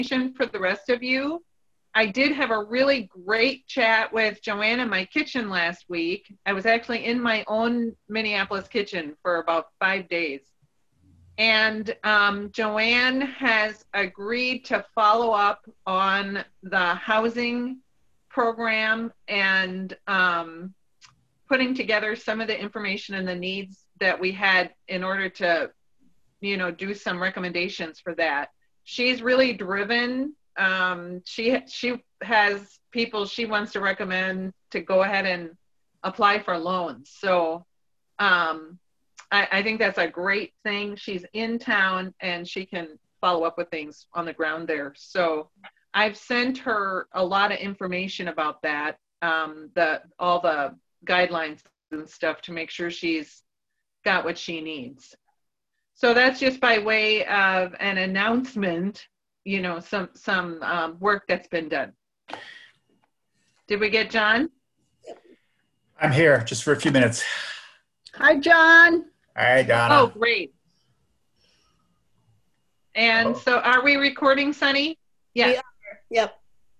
for the rest of you. I did have a really great chat with Joanne in my kitchen last week. I was actually in my own Minneapolis kitchen for about 5 days. And Joanne has agreed to follow up on the housing program and putting together some of the information and the needs that we had in order to, do some recommendations for that. She's really driven. She has people she wants to recommend to go ahead and apply for loans. So I think that's a great thing. She's in town and she can follow up with things on the ground there. So I've sent her a lot of information about that, all the guidelines and stuff to make sure she's got what she needs. So that's just by way of an announcement, some work that's been done. Did we get John? I'm here just for a few minutes. Hi, John. Hi, Donna. Oh, great. And so are we recording, Sunny? Yeah. Yep.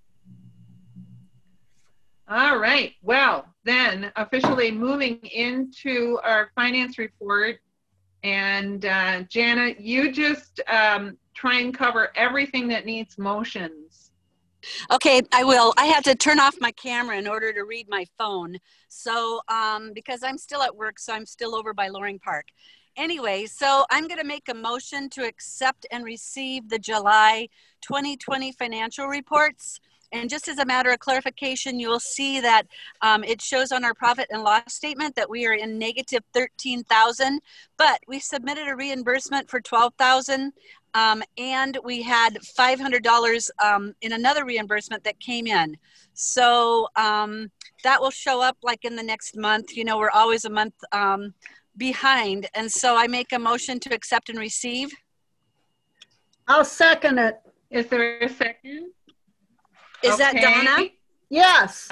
All right. Well, then officially moving into our finance report. And Jana, you just try and cover everything that needs motions. Okay, I will. I had to turn off my camera in order to read my phone. So, because I'm still at work, so I'm still over by Loring Park. Anyway, so I'm going to make a motion to accept and receive the July 2020 financial reports. And just as a matter of clarification, you will see that it shows on our profit and loss statement that we are in negative 13,000, but we submitted a reimbursement for 12,000. And we had $500 in another reimbursement that came in. So that will show up like in the next month. We're always a month behind. And so I make a motion to accept and receive. I'll second it. Is there a second? Is that Donna? Yes.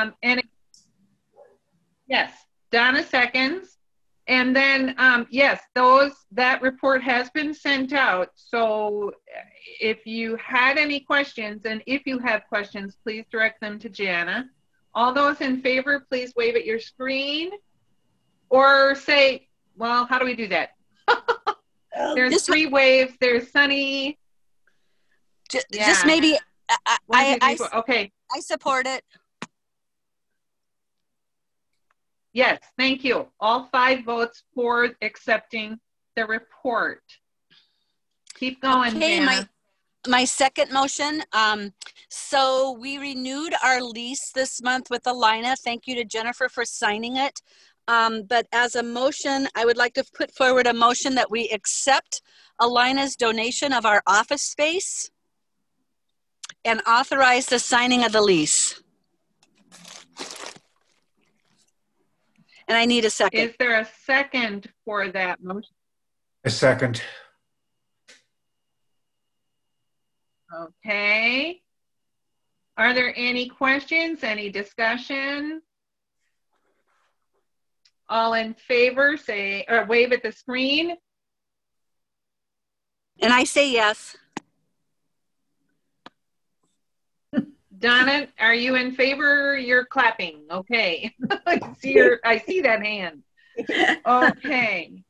Yes, Donna seconds. And then, yes, that report has been sent out. So if you had any questions, and if you have questions, please direct them to Jana. All those in favor, please wave at your screen or say, well, how do we do that? There's 3 waves. There's Sunny. Just maybe, okay. I support it. Yes, thank you. All 5 votes for accepting the report. Keep going, Okay, Jana. my second motion. So we renewed our lease this month with Alina. Thank you to Jennifer for signing it. But as a motion, I would like to put forward a motion that we accept Alina's donation of our office space and authorize the signing of the lease. And I need a second. Is there a second for that motion? A second. Okay. Are there any questions, any discussion? All in favor, say, or wave at the screen. And I say yes. Donna, are you in favor? You're clapping. Okay. I see that hand. Okay.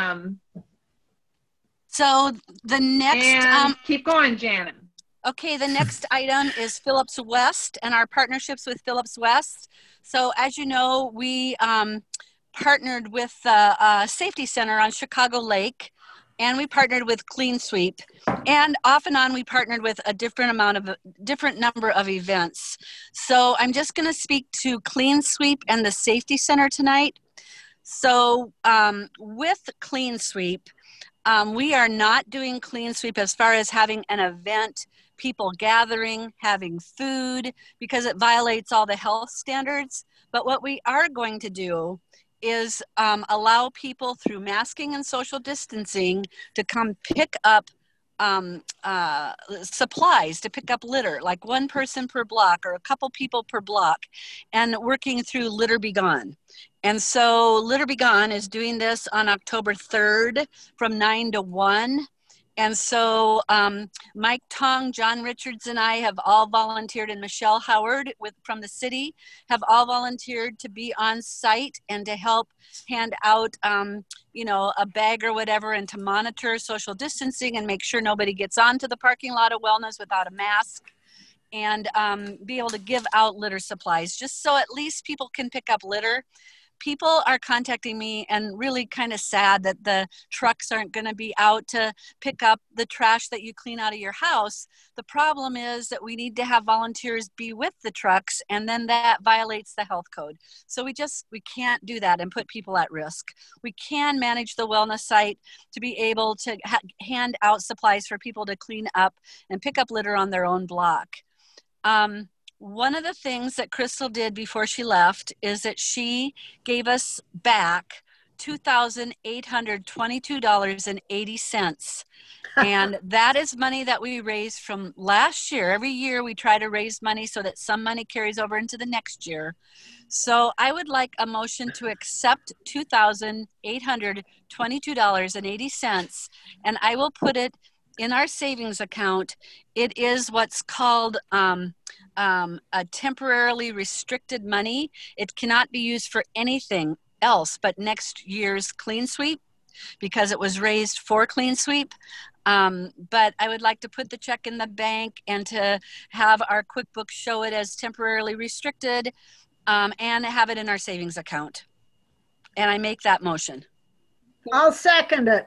So the next keep going, Jana. Okay, the next item is Phillips West and our partnerships with Phillips West. So as you know, we partnered with the Safety Center on Chicago Lake, and we partnered with Clean Sweep, and off and on we partnered with a different number of events. So I'm just going to speak to Clean Sweep and the Safety Center tonight. So with Clean Sweep, we are not doing Clean Sweep as far as having an event, people gathering, having food, because it violates all the health standards. But what we are going to do is allow people through masking and social distancing to come pick up supplies, to pick up litter, like one person per block or a couple people per block, and working through Litter Be Gone. And so Litter Be Gone is doing this on October 3rd from 9 to 1. And so Mike Tong, John Richards, and I have all volunteered, and Michelle Howard from the city have all volunteered to be on site and to help hand out, you know, a bag or whatever, and to monitor social distancing and make sure nobody gets onto the parking lot of Wellness without a mask, and be able to give out litter supplies, just so at least people can pick up litter. People are contacting me and really kind of sad that the trucks aren't going to be out to pick up the trash that you clean out of your house. The problem is that we need to have volunteers be with the trucks, and then that violates the health code. So we can't do that and put people at risk. We can manage the wellness site to be able to hand out supplies for people to clean up and pick up litter on their own block. One of the things that Crystal did before she left is that she gave us back $2,822.80. And that is money that we raised from last year. Every year we try to raise money so that some money carries over into the next year. So I would like a motion to accept $2,822.80, and I will put it in our savings account. It is what's called a temporarily restricted money. It cannot be used for anything else but next year's clean sweep, because it was raised for clean sweep. But I would like to put the check in the bank and to have our QuickBooks show it as temporarily restricted, and have it in our savings account. And I make that motion. I'll second it.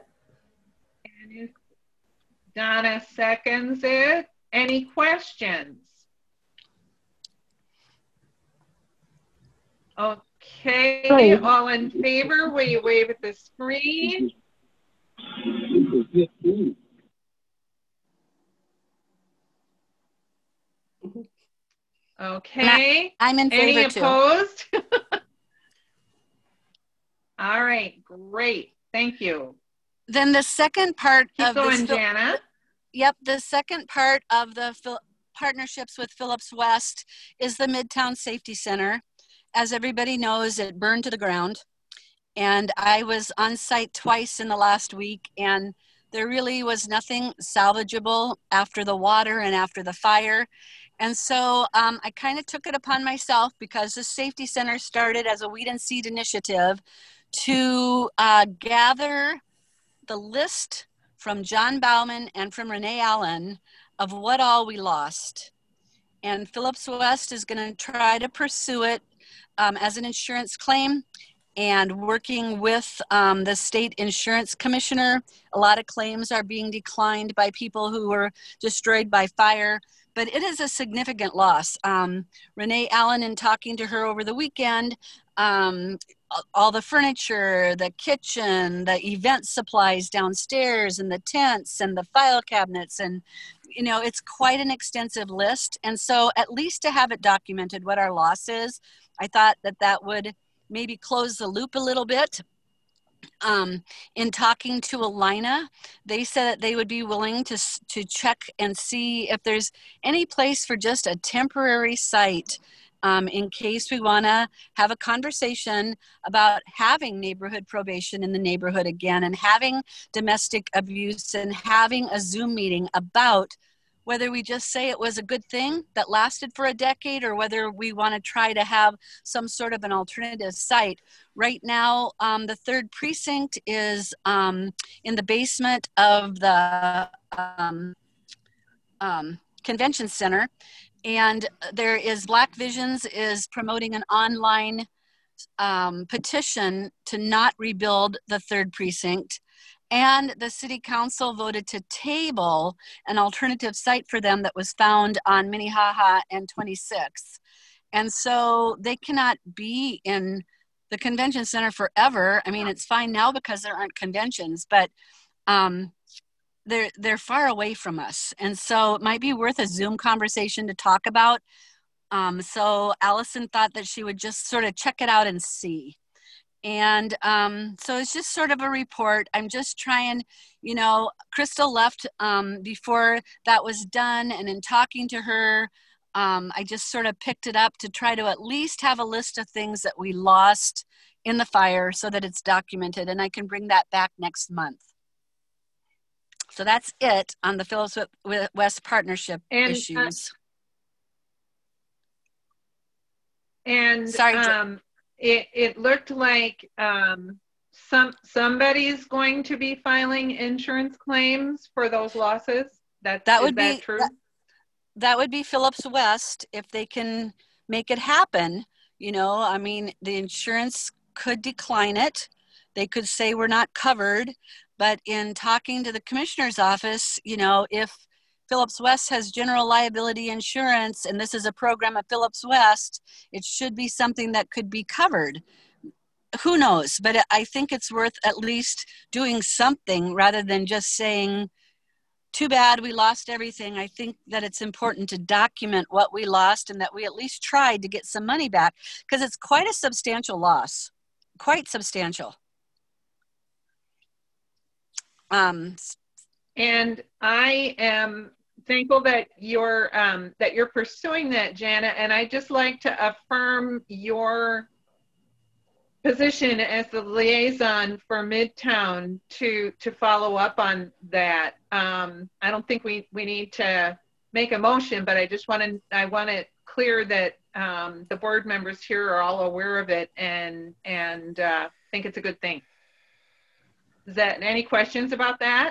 Donna seconds it. Any questions? Okay, all in favor, will you wave at the screen? Okay. I'm in favor. Any opposed? All right, great. Thank you. Then the second part Keep of going, this, Jana. Yep, the second part of the partnerships with Phillips West is the Midtown Safety Center. As everybody knows, it burned to the ground, and I was on site twice in the last week, and there really was nothing salvageable after the water and after the fire. And so I kind of took it upon myself, because the Safety Center started as a weed and seed initiative, to gather the list from John Bauman and from Renee Allen of what all we lost. And Phillips West is going to try to pursue it as an insurance claim, and working with the state insurance commissioner. A lot of claims are being declined by people who were destroyed by fire, but it is a significant loss. Renee Allen, in talking to her over the weekend, all the furniture, the kitchen, the event supplies downstairs, and the tents and the file cabinets, and you know, it's quite an extensive list. And so at least to have it documented what our loss is, I thought that that would maybe close the loop a little bit. In talking to Alina, they said that they would be willing to check and see if there's any place for just a temporary site, in case we want to have a conversation about having neighborhood probation in the neighborhood again, and having domestic abuse, and having a Zoom meeting about whether we just say it was a good thing that lasted for a decade, or whether we want to try to have some sort of an alternative site. Right now, the 3rd precinct is in the basement of the convention center. And there is Black Visions is promoting an online petition to not rebuild the 3rd precinct. And the city council voted to table an alternative site for them that was found on Minnehaha and 26th. And so they cannot be in the convention center forever. I mean, it's fine now because there aren't conventions, but they're far away from us. And so it might be worth a Zoom conversation to talk about. So Allison thought that she would just sort of check it out and see. And so it's just sort of a report. I'm just trying, you know, Crystal left before that was done. And in talking to her, I just sort of picked it up to try to at least have a list of things that we lost in the fire so that it's documented, and I can bring that back next month. So that's it on the Phillips West partnership And, issues. And Sorry, it looked like somebody's going to be filing insurance claims for those losses. Is that true? That would be Phillips West if they can make it happen. You know, I mean, the insurance could decline it. They could say we're not covered. But in talking to the commissioner's office, you know, if Phillips West has general liability insurance and this is a program of Phillips West, it should be something that could be covered. Who knows? But I think it's worth at least doing something rather than just saying, too bad we lost everything. I think that it's important to document what we lost and that we at least tried to get some money back, because it's quite a substantial loss, quite substantial. And I am thankful that you're pursuing that, Jana. And I just like to affirm your position as the liaison for Midtown to follow up on that. I don't think we need to make a motion, but I want it clear that the board members here are all aware of it and think it's a good thing. Is that any questions about that?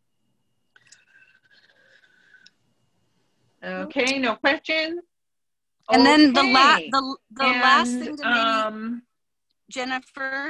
Okay, no questions. And then the Okay. last thing to maybe, Jennifer.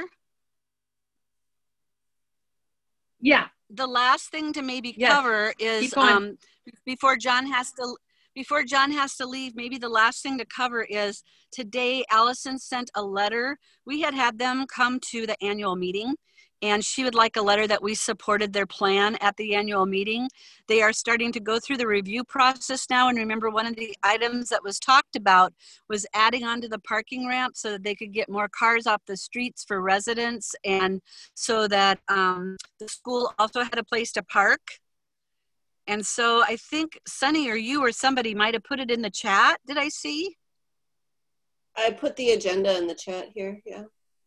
Yeah. The last thing to maybe Yes. cover is before John has to leave, maybe the last thing to cover is today Allison sent a letter. We had them come to the annual meeting, and she would like a letter that we supported their plan at the annual meeting. They are starting to go through the review process now. And remember, one of the items that was talked about was adding onto the parking ramp so that they could get more cars off the streets for residents, and so that the school also had a place to park. And so I think Sunny or you or somebody might have put it in the chat. Did I see? I put the agenda in the chat here, yeah.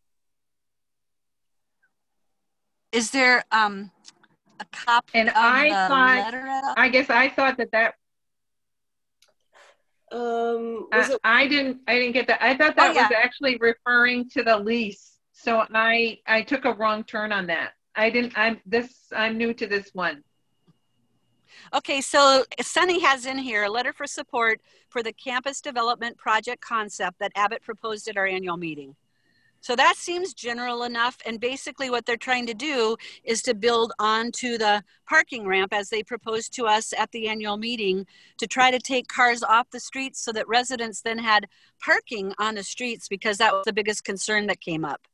Is there a copy And of the letter at all? I guess I thought that I didn't get that. I thought that was actually referring to the lease. So I took a wrong turn on that. I'm new to this one. Okay, so Sunny has in here a letter for support for the campus development project concept that Abbott proposed at our annual meeting. So that seems general enough. And basically what they're trying to do is to build onto the parking ramp as they proposed to us at the annual meeting, to try to take cars off the streets so that residents then had parking on the streets, because that was the biggest concern that came up.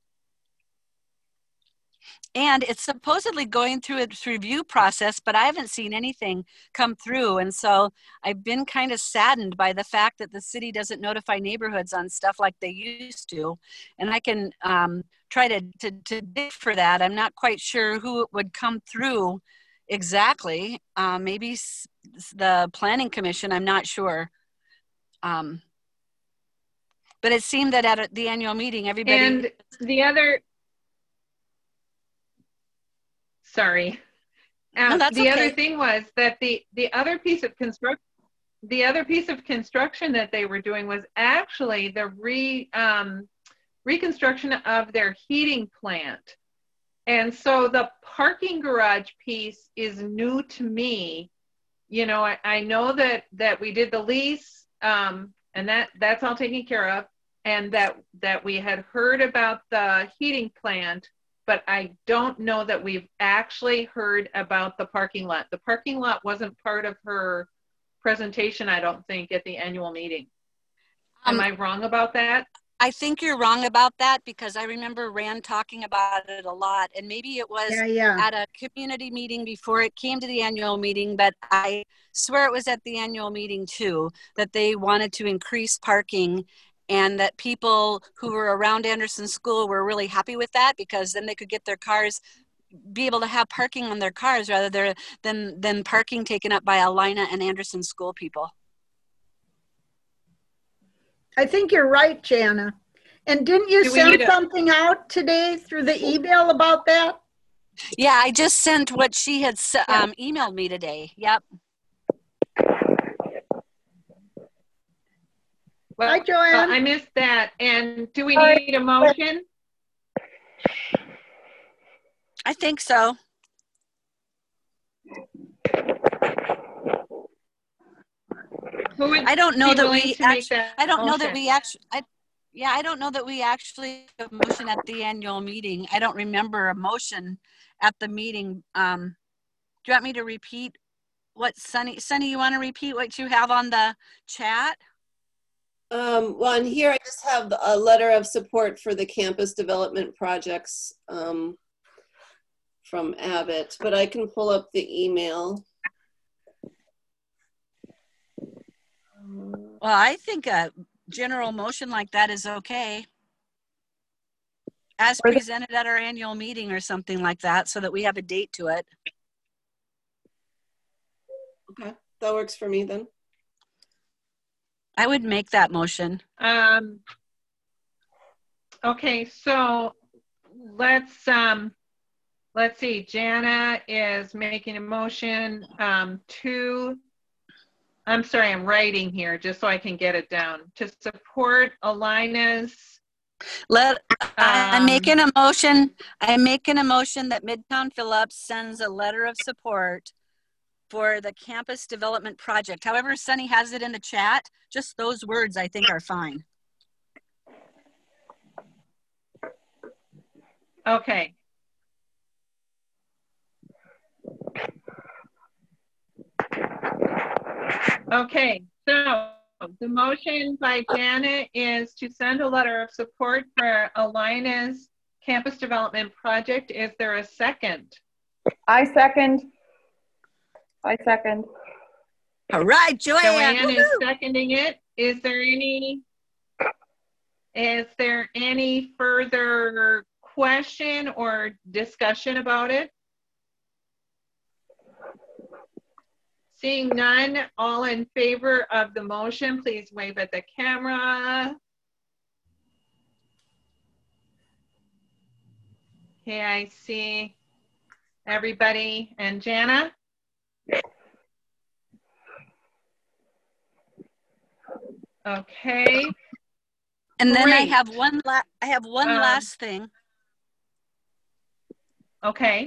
And it's supposedly going through its review process, but I haven't seen anything come through. And so I've been kind of saddened by the fact that the city doesn't notify neighborhoods on stuff like they used to. And I can try to dig for that. I'm not quite sure who it would come through exactly. Maybe the Planning Commission, I'm not sure. But it seemed that at the annual meeting, everybody... And the other... Sorry. No, that's the okay. other thing was that the other piece of construction that they were doing was actually the reconstruction of their heating plant. And so the parking garage piece is new to me. You know, I know that we did the lease, and that's all taken care of, and that we had heard about the heating plant, but I don't know that we've actually heard about the parking lot. The parking lot wasn't part of her presentation, I don't think, at the annual meeting. Am I wrong about that? I think you're wrong about that, because I remember Rand talking about it a lot, and maybe it was at a community meeting before it came to the annual meeting, but I swear it was at the annual meeting too, that they wanted to increase parking, and that people who were around Anderson School were really happy with that, because then they could get their cars, be able to have parking on their cars rather than parking taken up by Alina and Anderson School people. I think you're right, Jana. And didn't you send something out today through the email about that? Yeah, I just sent what she had emailed me today. Yep. Well, Hi, Joanne. I missed that. And do we need a motion? I think so. Who would I don't know be that willing we to make actually. that I don't know that motion? we actually. Yeah, I don't know that we actually have a motion at the annual meeting. I don't remember a motion at the meeting. Do you want me to repeat what Sunny, you want to repeat what you have on the chat? Well, and here I just have a letter of support for the campus development projects from Abbott, but I can pull up the email. Well, I think a general motion like that is okay. As presented at our annual meeting or something like that, so that we have a date to it. Okay, that works for me then. I would make that motion. Okay, so let's see. Jana is making a motion to, I'm sorry, I'm writing here just so I can get it down, to support Alina's. I'm making a motion. I'm making a motion that Midtown Phillips sends a letter of support for the campus development project. However, Sunny has it in the chat. Just those words I think are fine. Okay. Okay, so the motion by Janet is to send a letter of support for Alina's campus development project. Is there a second? I second. All right, Joanne is Woo-hoo! seconding it. Is there any further question or discussion about it? Seeing none, all in favor of the motion, please wave at the camera. Okay, I see everybody. And Jana? Okay. And then Great. I have one last thing. Okay.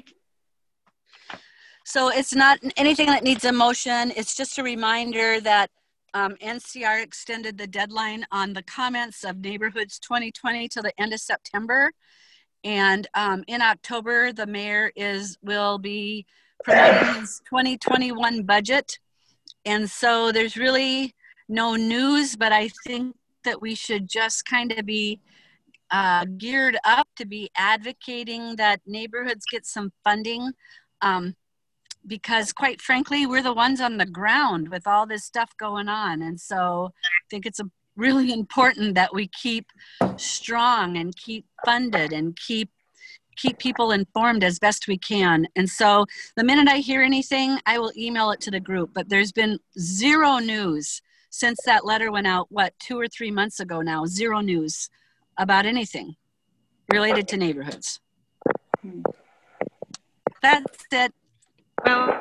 So it's not anything that needs a motion. It's just a reminder that NCR extended the deadline on the comments of Neighborhoods 2020 till the end of September. And in October, the mayor will be promoting his 2021 budget. And so there's really no news, but I think that we should just kind of be geared up to be advocating that neighborhoods get some funding. Because quite frankly, we're the ones on the ground with all this stuff going on. And so I think it's really important that we keep strong and keep funded and keep people informed as best we can. And so the minute I hear anything, I will email it to the group. But there's been zero news since that letter went out, 2 or 3 months ago now, zero news about anything related to neighborhoods. That's it. Well,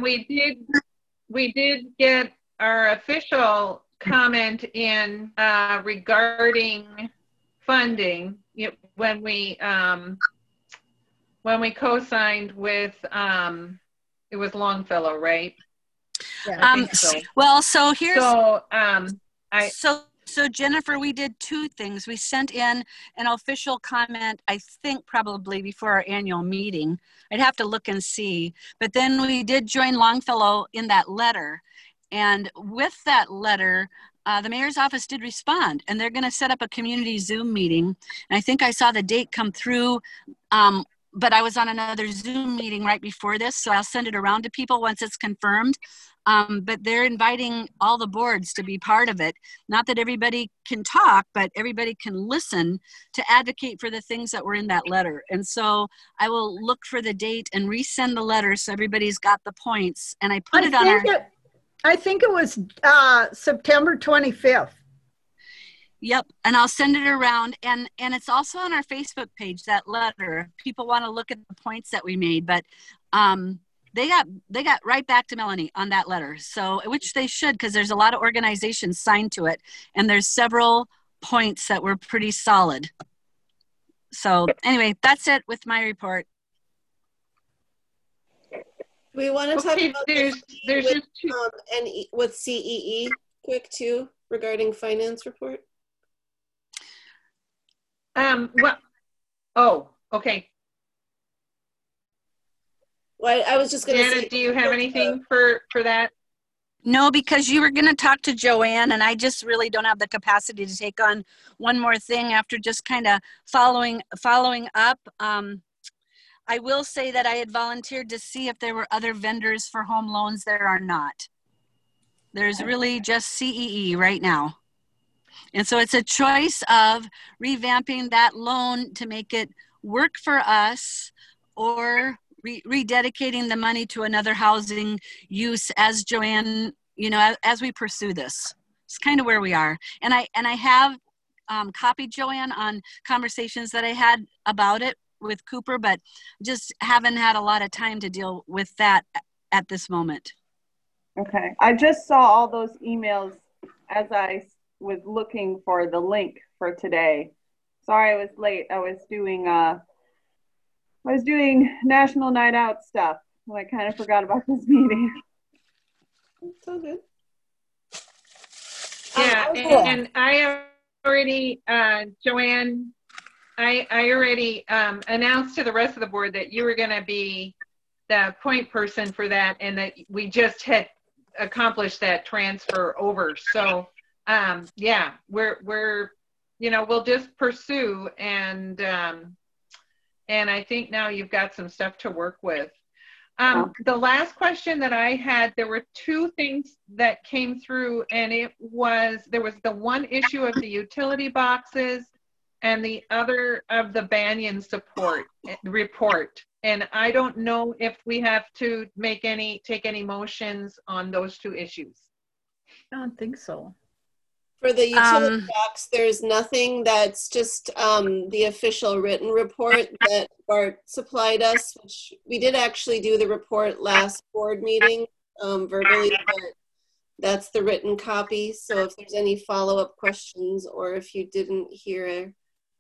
we did get our official comment in regarding funding when we co-signed with it was Longfellow, right? Yeah, I think so. Well, so here's so So Jennifer, we did two things. We sent in an official comment, I think probably before our annual meeting. I'd have to look and see. But then we did join Longfellow in that letter. And with that letter, the mayor's office did respond, and they're going to set up a community Zoom meeting. And I think I saw the date come through, but I was on another Zoom meeting right before this, so I'll send it around to people once it's confirmed. But they're inviting all the boards to be part of it. Not that everybody can talk, but everybody can listen to advocate for the things that were in that letter. And so I will look for the date and resend the letter so everybody's got the points. And I put it on our... I think it was September 25th. Yep, and I'll send it around, and it's also on our Facebook page, that letter. People want to look at the points that we made, but they got right back to Melanie on that letter. So, which they should, because there's a lot of organizations signed to it, and there's several points that were pretty solid. So anyway, that's it with my report. We want to talk Okay, about there's with, just two. and with CEE quick too regarding finance report. Well, oh, okay. Well, I was just going to say. Janet, do you have anything for that? No, because you were going to talk to Joanne, and I just really don't have the capacity to take on one more thing after just kind of following up. I will say that I had volunteered to see if there were other vendors for home loans. There are not. There's really just CEE right now. And so it's a choice of revamping that loan to make it work for us, or rededicating the money to another housing use, as Joanne, as we pursue this. It's kind of where we are. And I have copied Joanne on conversations that I had about it with Cooper, but just haven't had a lot of time to deal with that at this moment. Okay. I just saw all those emails as I was looking for the link for today. Sorry I was late. I was doing National Night Out stuff, and I kind of forgot about this meeting. It's all good. Yeah, and I already, Joanne, I already announced to the rest of the board that you were going to be the point person for that, and that we just had accomplished that transfer over. So, yeah, we're we'll just pursue, and I think now you've got some stuff to work with. The last question that I had, there were two things that came through, and there was the one issue of the utility boxes and the other of the Banyan support report. And I don't know if we have to take any motions on those two issues. I don't think so. For the utility box, there's nothing. That's just the official written report that Bart supplied us, which we did actually do the report last board meeting verbally, but that's the written copy. So if there's any follow-up questions, or if you didn't hear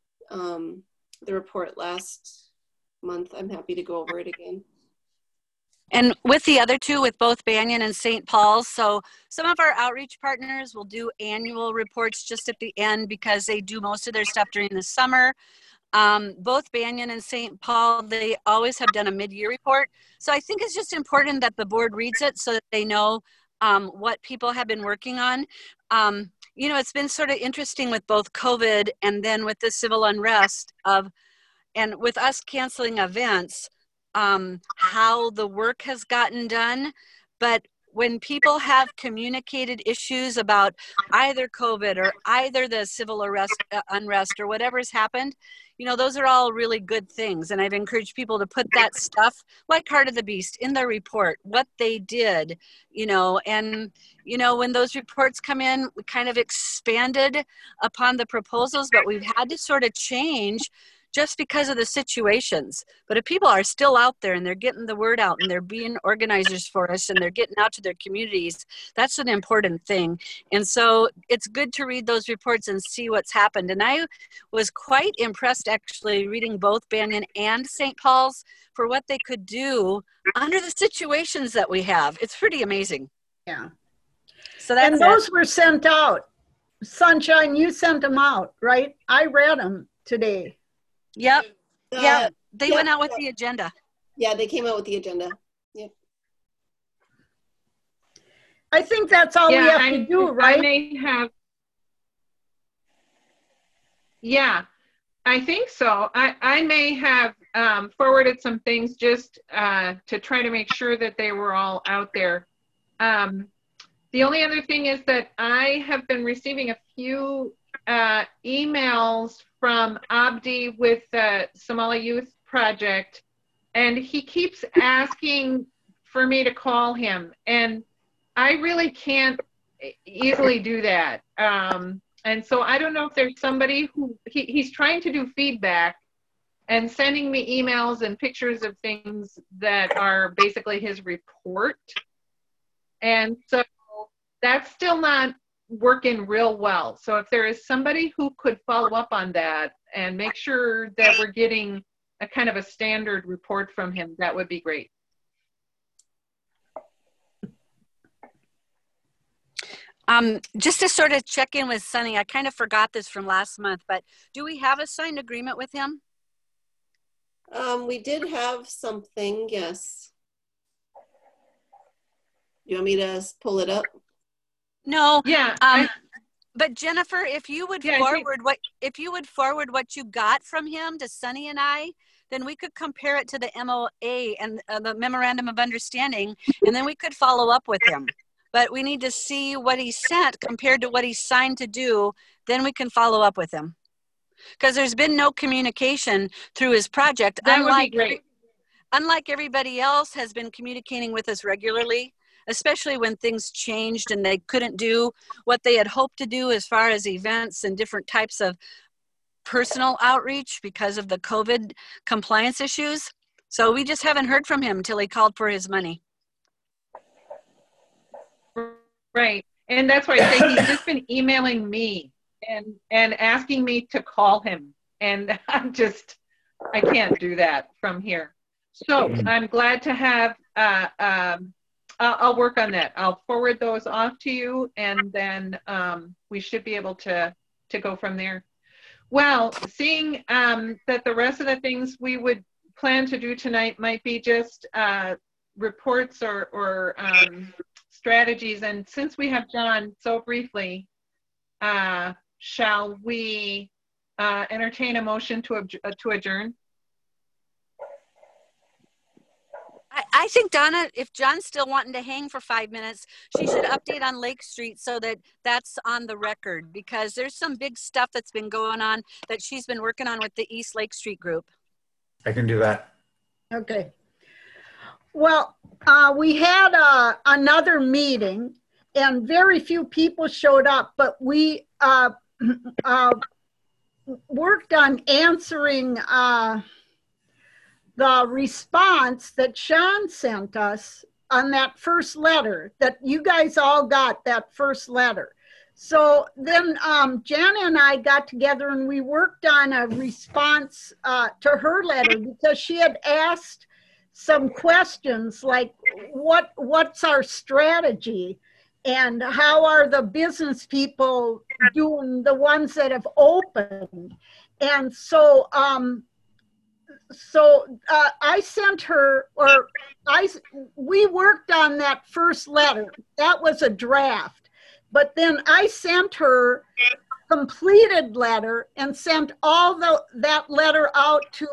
the report last month, I'm happy to go over it again. And with the other two, with both Banyan and St. Paul's, so some of our outreach partners will do annual reports just at the end because they do most of their stuff during the summer. Both Banyan and St. Paul, they always have done a mid-year report. So I think it's just important that the board reads it so that they know what people have been working on. It's been sort of interesting with both COVID and then with the civil unrest and with us canceling events, how the work has gotten done. But when people have communicated issues about either COVID or either the civil unrest or whatever's happened, those are all really good things. And I've encouraged people to put that stuff, like Heart of the Beast, in their report, what they did, and, when those reports come in, we kind of expanded upon the proposals, but we've had to sort of change just because of the situations. But if people are still out there and they're getting the word out and they're being organizers for us and they're getting out to their communities, that's an important thing. And so it's good to read those reports and see what's happened. And I was quite impressed actually reading both Banyan and St. Paul's for what they could do under the situations that we have. It's pretty amazing. Yeah. So that's and those were sent out. Sunshine, you sent them out, right? I read them today. Yep. Yeah. They went out with the agenda. Yeah, they came out with the agenda. Yep. I think that's all we have to do, right? I may have. Yeah, I think so. I may have forwarded some things just to try to make sure that they were all out there. The only other thing is that I have been receiving a few emails from Abdi with the Somali Youth Project, and he keeps asking for me to call him, and I really can't easily do that. And so I don't know if there's somebody who, he's trying to do feedback and sending me emails and pictures of things that are basically his report. And so that's still not working real well. So if there is somebody who could follow up on that and make sure that we're getting a kind of a standard report from him, that would be great. Just to sort of check in with Sunny, I kind of forgot this from last month, but do we have a signed agreement with him? We did have something, yes. You want me to pull it up? No. Yeah. But Jennifer, if you would forward what you got from him to Sunny and I, then we could compare it to the MOA and the Memorandum of Understanding, and then we could follow up with him. But we need to see what he sent compared to what he signed to do, then we can follow up with him. Because there's been no communication through his project. That would be great. Unlike everybody else has been communicating with us regularly, especially when things changed and they couldn't do what they had hoped to do as far as events and different types of personal outreach because of the COVID compliance issues. So we just haven't heard from him until he called for his money. Right. And that's why I say he's just been emailing me and asking me to call him. And I can't do that from here. So I'm glad to have, I'll work on that. I'll forward those off to you, and then we should be able to go from there. Well, seeing that the rest of the things we would plan to do tonight might be just reports or strategies. And since we have John so briefly, shall we entertain a motion to adjourn? I think, Donna, if John's still wanting to hang for 5 minutes, she should update on Lake Street so that that's on the record, because there's some big stuff that's been going on that she's been working on with the East Lake Street group. I can do that. Okay. Well, we had another meeting and very few people showed up, but we worked on answering the response that Sean sent us on that first letter, that you guys all got that first letter. So then Jana and I got together and we worked on a response to her letter, because she had asked some questions like, what's our strategy? And how are the business people doing, the ones that have opened? And so, I sent her, we worked on that first letter. That was a draft. But then I sent her completed letter and sent all that letter out to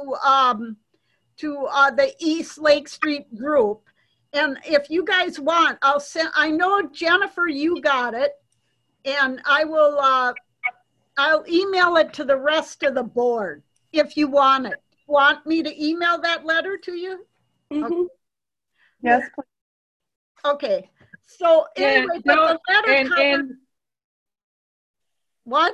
the East Lake Street group. And if you guys want, I know Jennifer, you got it, and I'll email it to the rest of the board if you want it. Want me to email that letter to you? Mm-hmm. Okay. Yes, please. Okay. So anyway, yeah, but the letter covered, what?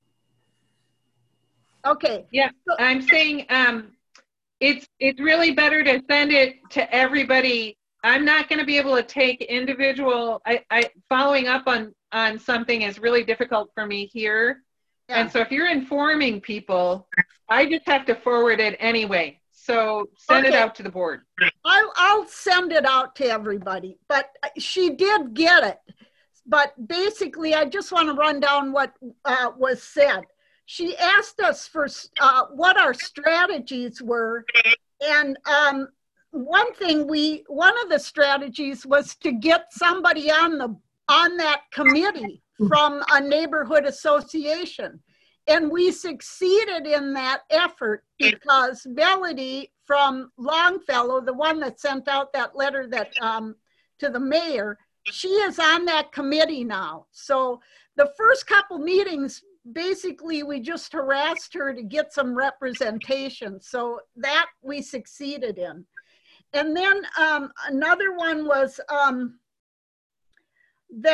Okay. Yeah, so, I'm saying it's really better to send it to everybody. I'm not going to be able to take individual. Following up on something is really difficult for me here. Yeah. And so if you're informing people, I just have to forward it anyway. So send it out to the board. I'll send it out to everybody, but she did get it. But basically, I just want to run down what was said. She asked us for what our strategies were. And one of the strategies was to get somebody on that committee from a neighborhood association. And we succeeded in that effort because Melody from Longfellow, the one that sent out that letter to the mayor, she is on that committee now. So the first couple meetings, basically we just harassed her to get some representation. So that we succeeded in. And then another one was that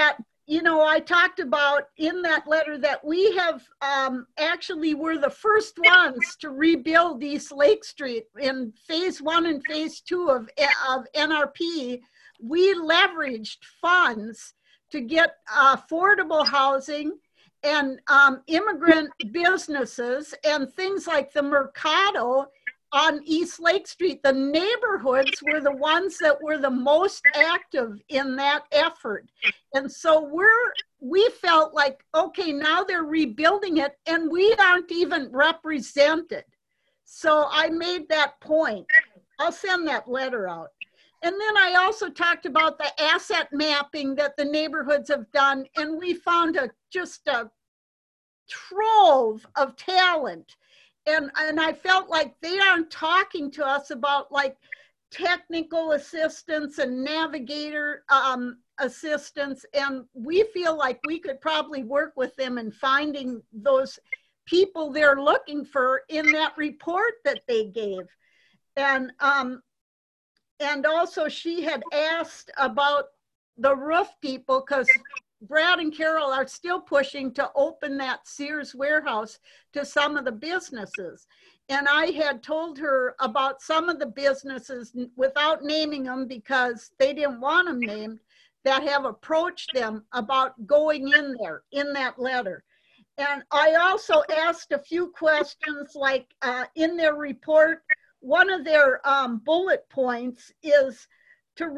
you know, I talked about in that letter that we have actually were the first ones to rebuild East Lake Street in phase 1 and phase 2 of NRP. We leveraged funds to get affordable housing and immigrant businesses and things like the Mercado on East Lake Street. The neighborhoods were the ones that were the most active in that effort. And so we felt like, okay, now they're rebuilding it and we aren't even represented. So I made that point. I'll send that letter out. And then I also talked about the asset mapping that the neighborhoods have done. And we found just a trove of talent. And I felt like they aren't talking to us about like technical assistance and navigator assistance. And we feel like we could probably work with them in finding those people they're looking for in that report that they gave. And also she had asked about the roof people, because Brad and Carol are still pushing to open that Sears warehouse to some of the businesses. And I had told her about some of the businesses without naming them because they didn't want them named, that have approached them about going in there in that letter. And I also asked a few questions like in their report, one of their bullet points is to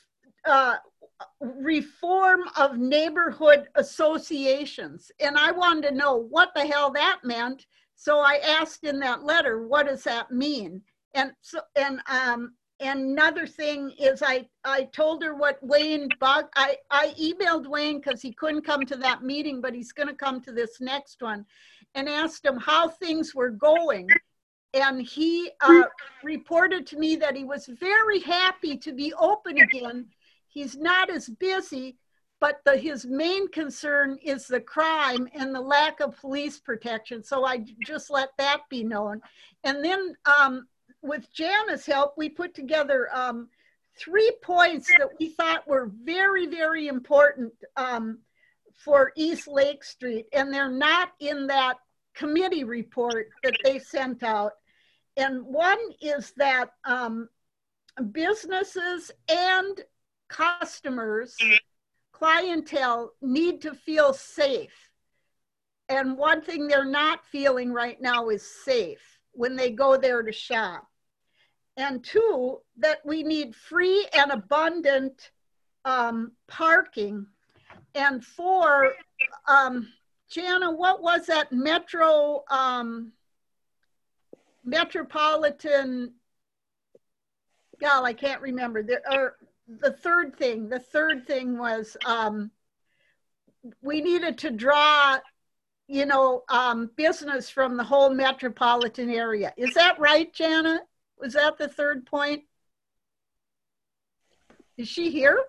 reform of neighborhood associations. And I wanted to know what the hell that meant. So I asked in that letter, what does that mean? And so, and another thing is I told her what Wayne Bug, I emailed Wayne because he couldn't come to that meeting, but he's going to come to this next one, and asked him how things were going. And he reported to me that he was very happy to be open again. He's not as busy, but his main concern is the crime and the lack of police protection. So I just let that be known. And then with Jana's help, we put together 3 points that we thought were very, very important for East Lake Street. And they're not in that committee report that they sent out. And one is that businesses and customers, clientele need to feel safe. And one thing they're not feeling right now is safe when they go there to shop. And 2, that we need free and abundant parking. And 4, Jana, what was that metropolitan, God, I can't remember. The third thing was we needed to draw, you know, business from the whole metropolitan area. Is that right, Jana? Was that the third point? Is she here?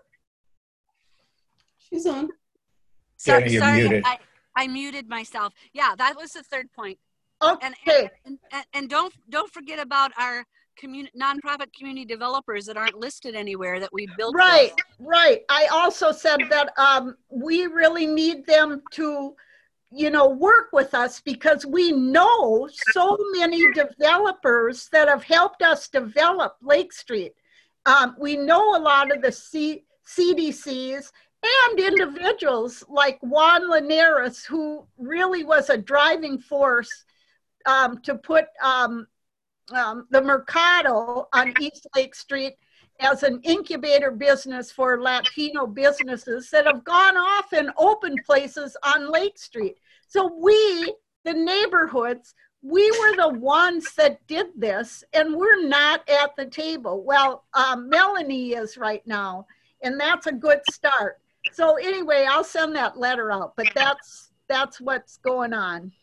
She's on. Jana, you're Sorry, muted. I muted myself. Yeah, that was the third point. Okay. And don't forget about our nonprofit community developers that aren't listed anywhere that we built. Right, right. I also said that we really need them to, you know, work with us because we know so many developers that have helped us develop Lake Street. We know a lot of the CDCs and individuals like Juan Linares, who really was a driving force to put the Mercado on East Lake Street as an incubator business for Latino businesses that have gone off and opened places on Lake Street. So we, the neighborhoods, we were the ones that did this, and we're not at the table. Well, Melanie is right now, and that's a good start. So anyway, I'll send that letter out, but that's what's going on.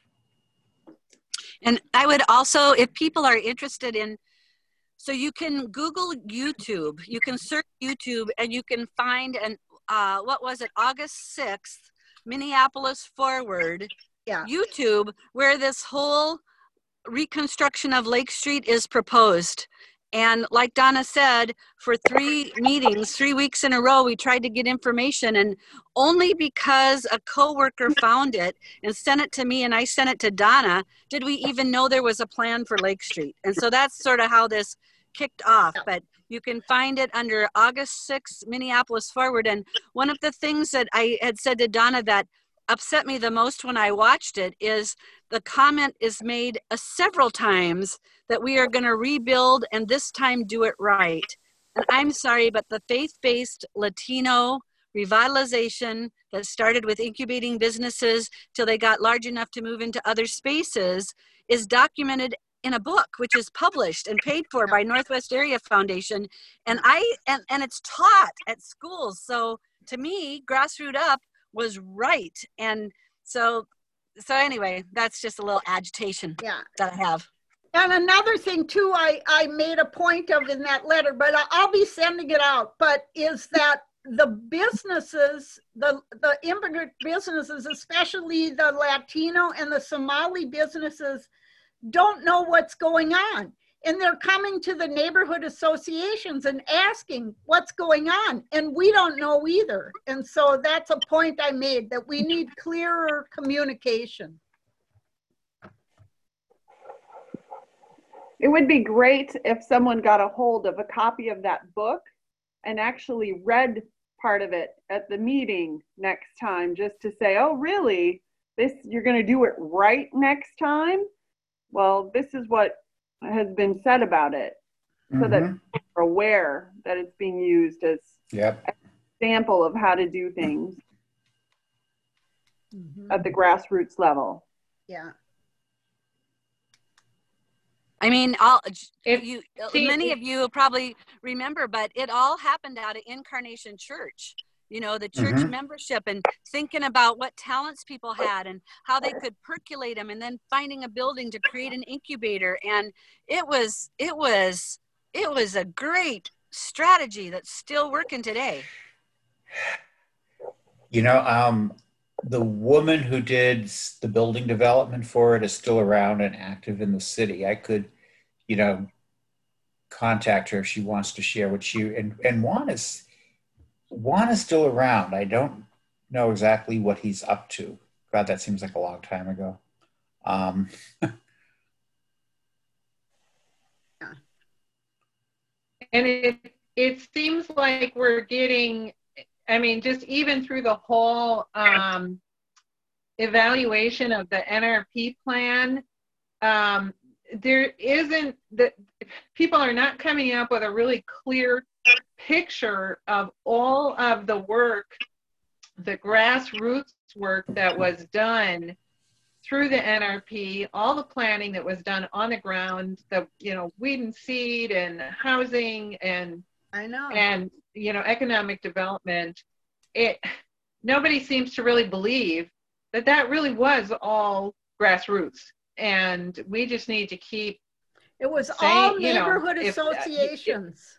And I would also, if people are interested in, so you can Google YouTube, you can search YouTube and you can find what was it, August 6th, Minneapolis Forward, Yeah. YouTube, where this whole reconstruction of Lake Street is proposed. And like Donna said, for 3 meetings, 3 weeks in a row, we tried to get information, and only because a coworker found it and sent it to me and I sent it to Donna, did we even know there was a plan for Lake Street. And so that's sort of how this kicked off. But you can find it under August 6th, Minneapolis Forward. And one of the things that I had said to Donna that upset me the most when I watched it is the comment is made several times that we are going to rebuild and this time do it right. And I'm sorry, but the faith-based Latino revitalization that started with incubating businesses till they got large enough to move into other spaces is documented in a book, which is published and paid for by Northwest Area Foundation. And it's taught at schools. So to me, Grassroot Up was right. And so anyway, that's just a little agitation that I have. And another thing too, I made a point of in that letter, but I'll be sending it out, but is that the businesses, the immigrant businesses, especially the Latino and the Somali businesses, don't know what's going on. And they're coming to the neighborhood associations and asking what's going on. And we don't know either. And so that's a point I made, that we need clearer communication. It would be great if someone got a hold of a copy of that book and actually read part of it at the meeting next time, just to say, oh, really? You're going to do it right next time? Well, this is what has been said about it, so that people are aware that it's being used as an example of how to do things at the grassroots level. Yeah. I mean, many of you probably remember, but it all happened out of Incarnation Church. You know, the church membership, and thinking about what talents people had and how they could percolate them, and then finding a building to create an incubator. And it was a great strategy that's still working today. You know, the woman who did the building development for it is still around and active in the city. I could, contact her if she wants to share what and Juan is still around. I don't know exactly what he's up to. God, that seems like a long time ago. And it seems like we're getting, I mean, just even through the whole evaluation of the NRP plan, people are not coming up with a really clear picture of all of the work, the grassroots work that was done through the NRP, all the planning that was done on the ground, the weed and seed and housing and economic development. Nobody seems to really believe that really was all grassroots, and we just need to keep. It was all neighborhood associations.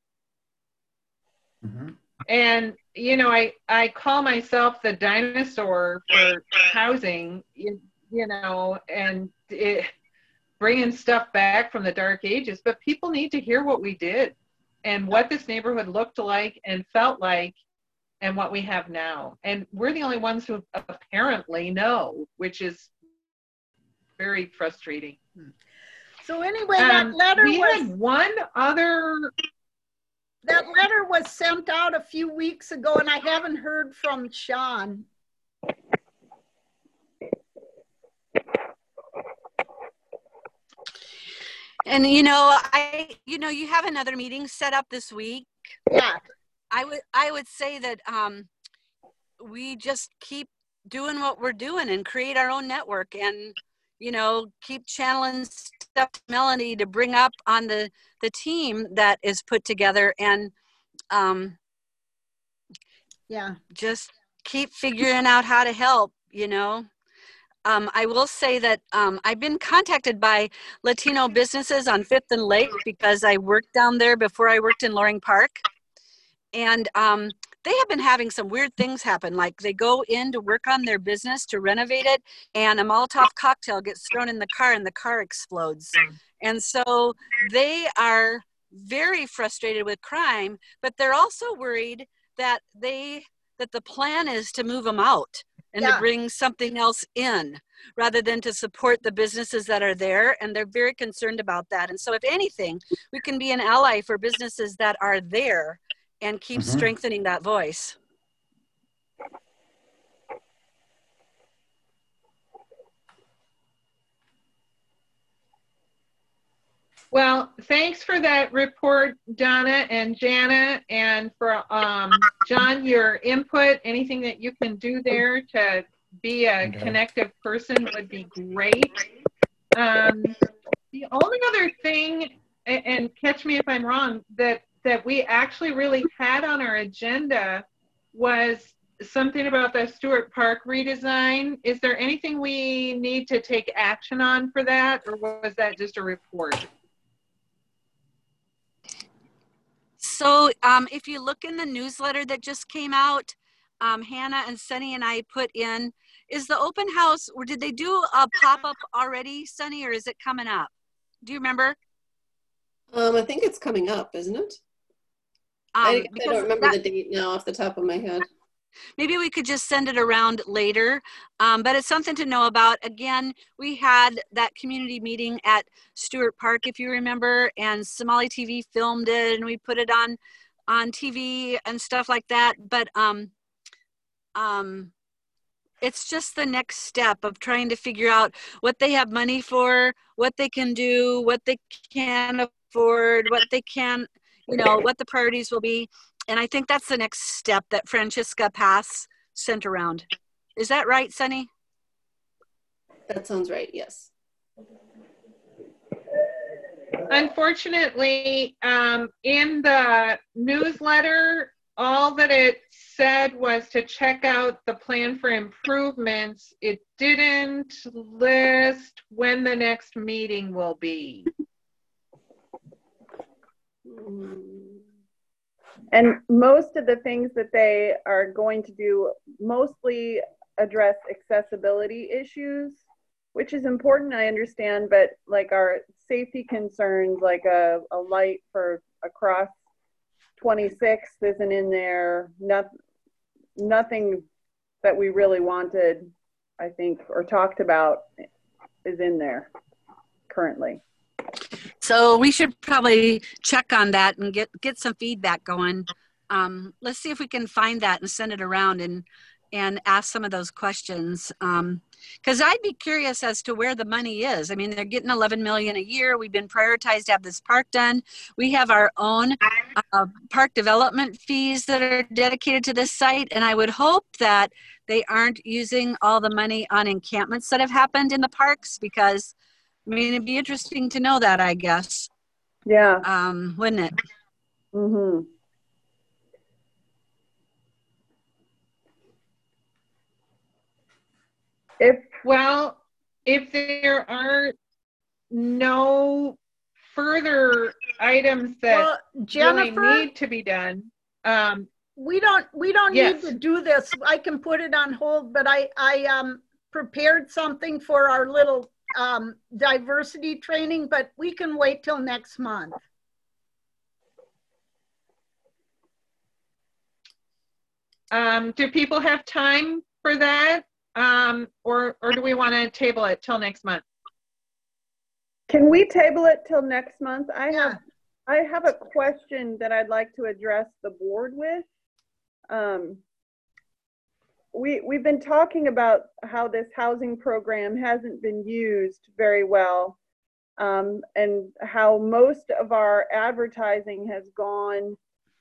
And I call myself the dinosaur for housing, and bringing stuff back from the dark ages. But people need to hear what we did and what this neighborhood looked like and felt like, and what we have now. And we're the only ones who apparently know, which is very frustrating. So anyway, that letter That letter was sent out a few weeks ago, and I haven't heard from Sean. And you have another meeting set up this week. Yeah. I would say that we just keep doing what we're doing and create our own network, and keep channeling stuff to Melanie to bring up on the team that is put together, and just keep figuring out how to help. I will say that I've been contacted by Latino businesses on 5th and Lake because I worked down there before I worked in Loring Park. And they have been having some weird things happen. Like they go in to work on their business to renovate it, and a Molotov cocktail gets thrown in the car and the car explodes. And so they are very frustrated with crime, but they're also worried that the plan is to move them out and to bring something else in rather than to support the businesses that are there. And they're very concerned about that. And so if anything, we can be an ally for businesses that are there and keep strengthening that voice. Well, thanks for that report, Donna and Jana, and for John, your input. Anything that you can do there to be a connective person would be great. The only other thing, and catch me if I'm wrong, that we actually really had on our agenda was something about the Stewart Park redesign. Is there anything we need to take action on for that, or was that just a report? So if you look in the newsletter that just came out, Hannah and Sunny and I put in, is the open house, or did they do a pop-up already, Sunny, or is it coming up? Do you remember? I think it's coming up, isn't it? I don't remember the date now off the top of my head. Maybe we could just send it around later, but it's something to know about. Again, we had that community meeting at Stewart Park, if you remember, and Somali TV filmed it, and we put it on TV and stuff like that. But it's just the next step of trying to figure out what they have money for, what they can do, what they can afford, what they can, what the priorities will be. And I think that's the next step that Francesca Pass sent around. Is that right, Sunny? That sounds right, yes. Unfortunately, in the newsletter, all that it said was to check out the plan for improvements. It didn't list when the next meeting will be. And most of the things that they are going to do mostly address accessibility issues, which is important, I understand, but like our safety concerns, like a light for across 26 isn't in there. Nothing that we really wanted, I think, or talked about is in there currently. So we should probably check on that and get some feedback going. Let's see if we can find that and send it around and ask some of those questions. Because I'd be curious as to where the money is. I mean, they're getting $11 million a year. We've been prioritized to have this park done. We have our own park development fees that are dedicated to this site. And I would hope that they aren't using all the money on encampments that have happened in the parks, because I mean, it'd be interesting to know that, I guess. Yeah. Wouldn't it? Mm-hmm. If there are no further items that really need to be done, we don't yes. need to do this. I can put it on hold, but I prepared something for our little diversity training, but we can wait till next month. Do people have time for that? Or do we want to table it till next month? Can we table it till next month? I have a question that I'd like to address the board with. We've been talking about how this housing program hasn't been used very well, and how most of our advertising has gone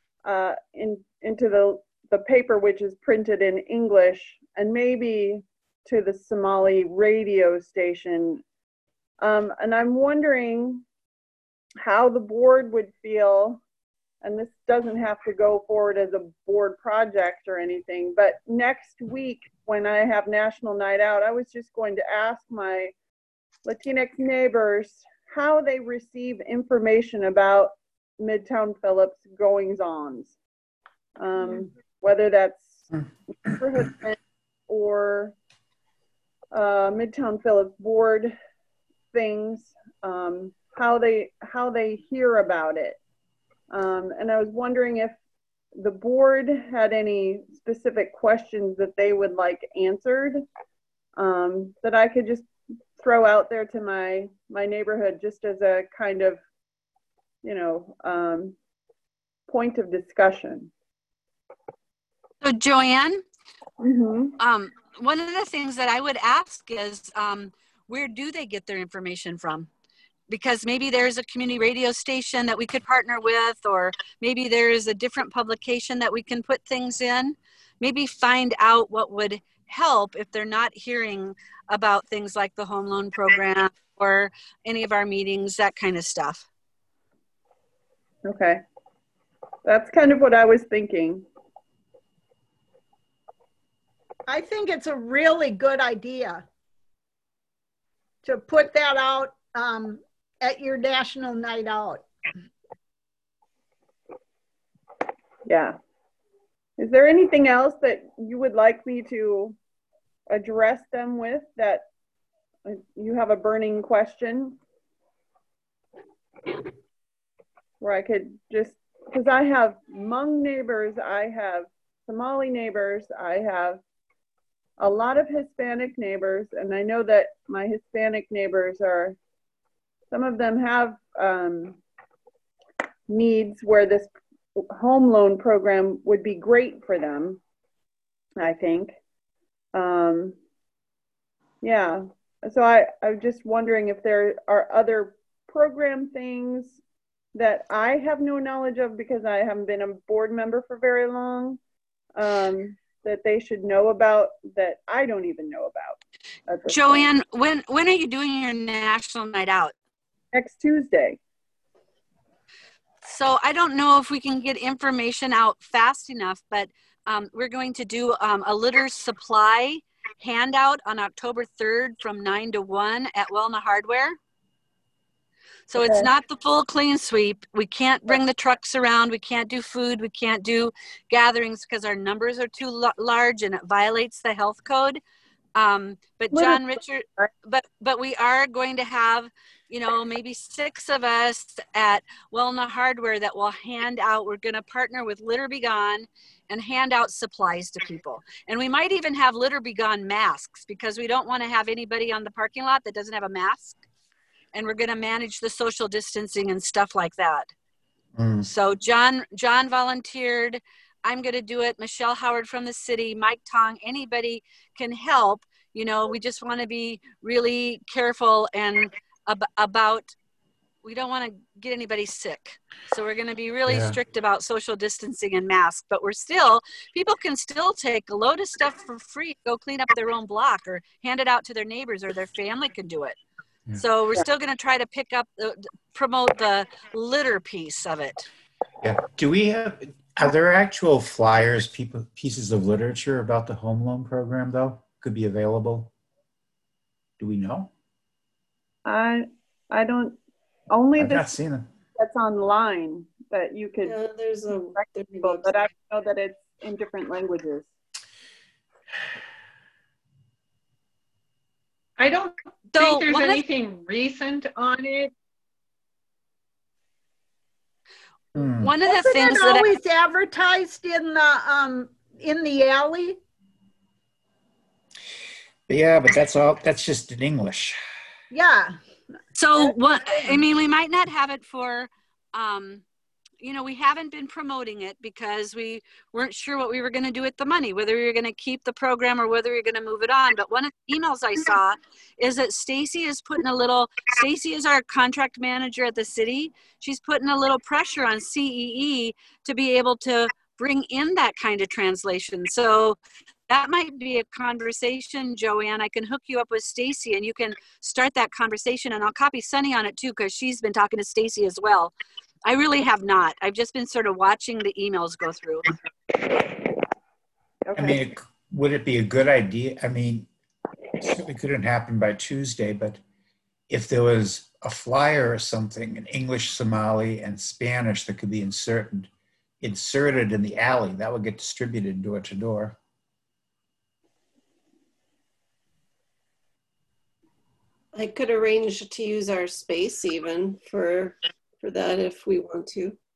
into the paper, which is printed in English, and maybe to the Somali radio station. And I'm wondering how the board would feel, and this doesn't have to go forward as a board project or anything, but next week when I have National Night Out, I was just going to ask my Latinx neighbors how they receive information about Midtown Phillips goings-ons, whether that's neighborhood or Midtown Phillips board things, how they hear about it. And I was wondering if the board had any specific questions that they would like answered, that I could just throw out there to my neighborhood, just as a kind of, you know, point of discussion. So Joanne, Mm-hmm. one of the things that I would ask is, where do they get their information from? Because maybe there's a community radio station that we could partner with, or maybe there's a different publication that we can put things in. Maybe find out what would help if they're not hearing about things like the home loan program or any of our meetings, that kind of stuff. Okay. That's kind of what I was thinking. I think it's a really good idea to put that out at your national night out. Yeah. Is there anything else that you would like me to address them with, that you have a burning question? Where I could just, because I have Hmong neighbors, I have Somali neighbors, I have a lot of Hispanic neighbors, and I know that my Hispanic neighbors are, some of them have needs where this home loan program would be great for them, I think. Yeah, so I'm just wondering if there are other program things that I have no knowledge of because I haven't been a board member for very long, that they should know about that I don't even know about. Joanne, when are you doing your national night out? Next Tuesday. So I don't know if we can get information out fast enough, but we're going to do a litter supply handout on October 3rd from 9 to 1 at Wellna Hardware. So Okay. It's not the full clean sweep. We can't bring the trucks around. We can't do food. We can't do gatherings because our numbers are too large and it violates the health code. But John Richard, but we are going to have, you know, maybe 6 of us at Wellna Hardware that will hand out. We're going to partner with Litter Be Gone and hand out supplies to people. And we might even have Litter Be Gone masks because we don't want to have anybody on the parking lot that doesn't have a mask. And we're going to manage the social distancing and stuff like that. So John volunteered. I'm going to do it. Michelle Howard from the city, Mike Tong, anybody can help. You know, we just want to be really careful and about, we don't want to get anybody sick. So we're going to be really strict about social distancing and masks, but people can still take a load of stuff for free, go clean up their own block or hand it out to their neighbors, or their family can do it. Yeah. So we're still going to try to promote the litter piece of it. Yeah. Are there actual flyers, pieces of literature about the home loan program, though, could be available? Do we know? I don't. Only I've not seen them. That's online that you could. Yeah, there's people, but I know that it's in different languages. I don't think there's anything recent on it. One of the things that always advertised in the alley. Yeah, but that's just in English. Yeah. So we might not have it for, you know, we haven't been promoting it because we weren't sure what we were going to do with the money, whether we were going to keep the program or whether we were going to move it on. But one of the emails I saw is that Stacy is Stacy is our contract manager at the city. She's putting a little pressure on CEE to be able to bring in that kind of translation. So that might be a conversation, Joanne. I can hook you up with Stacy and you can start that conversation, and I'll copy Sunny on it too, because she's been talking to Stacy as well. I really have not. I've just been sort of watching the emails go through. Okay. I mean, would it be a good idea? I mean, it certainly couldn't happen by Tuesday, but if there was a flyer or something in English, Somali, and Spanish that could be inserted in the alley, that would get distributed door to door. I could arrange to use our space even for that if we want to.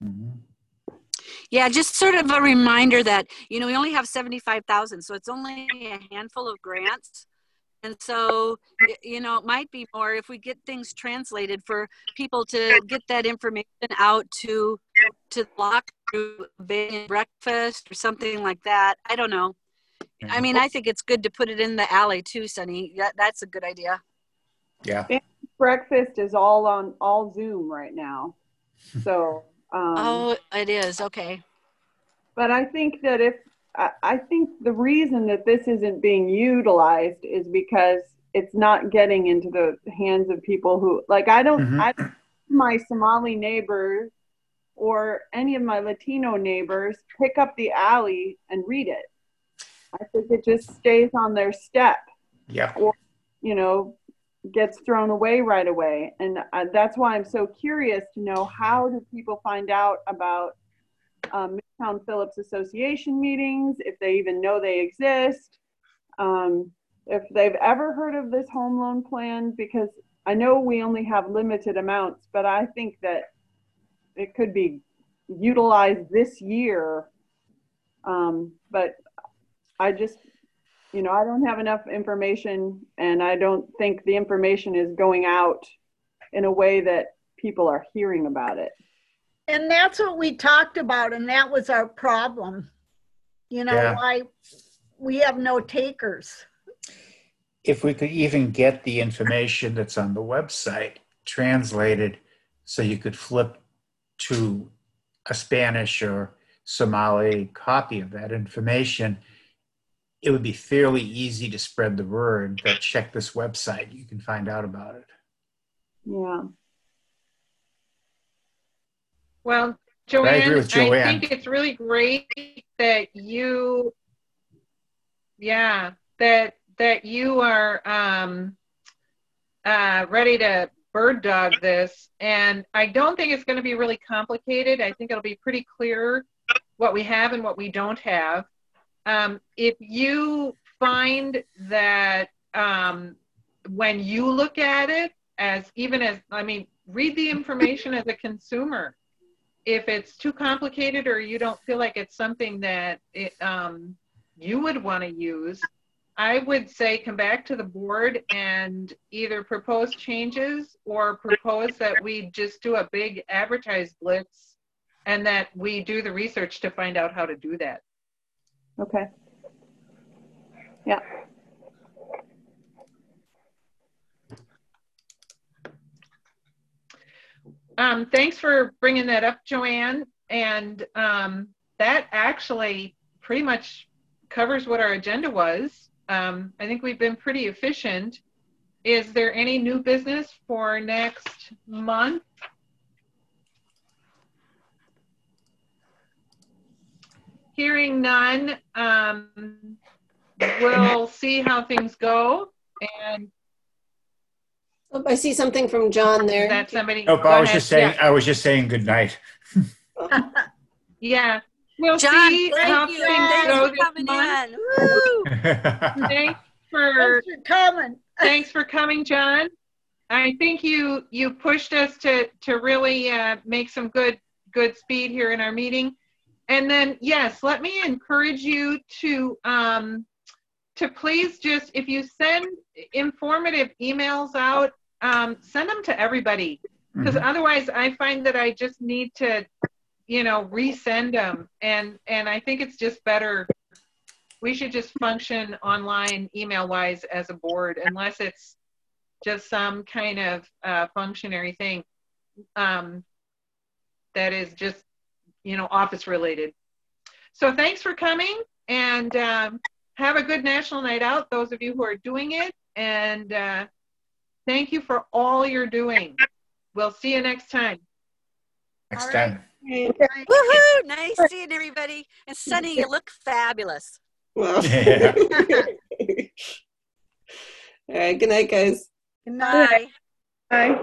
Mhm. Yeah, just sort of a reminder that, you know, we only have 75,000, so it's only a handful of grants. And so, you know, it might be more if we get things translated for people to get that information out to the block through bed and breakfast or something like that. I don't know. I mean, I think it's good to put it in the alley too, Sunny. That's a good idea. Yeah. Breakfast is all Zoom right now. So. Oh, it is. Okay. But I think that I think the reason that this isn't being utilized is because it's not getting into the hands of people who, like, I don't my Somali neighbors or any of my Latino neighbors pick up the alley and read it. I think it just stays on their step. Yeah. Or, you know, gets thrown away right away. And that's why I'm so curious to know, how do people find out about Midtown Phillips Association meetings, if they even know they exist, if they've ever heard of this home loan plan, because I know we only have limited amounts, but I think that it could be utilized this year. But I just, you know, I don't have enough information, and I don't think the information is going out in a way that people are hearing about it. And that's what we talked about, and that was our problem. You know, why we have no takers. If we could even get the information that's on the website translated so you could flip to a Spanish or Somali copy of that information, it would be fairly easy to spread the word that check this website, you can find out about it. Yeah. Well, Joanne, I agree with Joanne. I think it's really great that you, that you are ready to bird dog this. And I don't think it's going to be really complicated. I think it'll be pretty clear what we have and what we don't have. If you find that when you look at it, read the information as a consumer. If it's too complicated or you don't feel like it's something that you would want to use, I would say come back to the board and either propose changes or propose that we just do a big advertised blitz and that we do the research to find out how to do that. Okay. Yeah. Thanks for bringing that up, Joanne. And that actually pretty much covers what our agenda was. I think we've been pretty efficient. Is there any new business for next month? Hearing none, we'll see how things go. And I see something from John there. Is that somebody? Nope, I was just saying good night. Yeah. We'll John, see thank how you. things Thanks go for this coming month. in. Woo! Thanks for coming. Thanks for coming, John. I think you pushed us to really make some good speed here in our meeting. And then, yes, let me encourage you to please just, if you send informative emails out, send them to everybody, because otherwise I find that I just need to, resend them. And I think it's just better. We should just function online email-wise as a board, unless it's just some kind of functionary thing that is just, office related. So thanks for coming, and have a good National Night Out, those of you who are doing it. And thank you for all you're doing. We'll see you next time. Next time. Woohoo! Nice seeing everybody. And Sunny, you look fabulous. Well. Yeah. All right. Good night, guys. Good night. Bye.